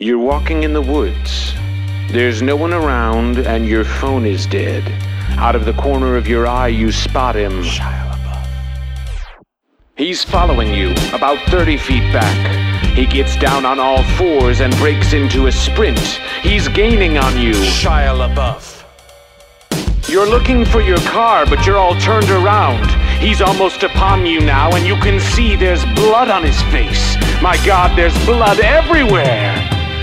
You're walking in the woods. There's no one around, and your phone is dead. Out of the corner of your eye, you spot him. Shia LaBeouf. He's following you, about 30 feet back. He gets down on all fours and breaks into a sprint. He's gaining on you. Shia LaBeouf. You're looking for your car, but you're all turned around. He's almost upon you now, and you can see there's blood on his face. My God, there's blood everywhere!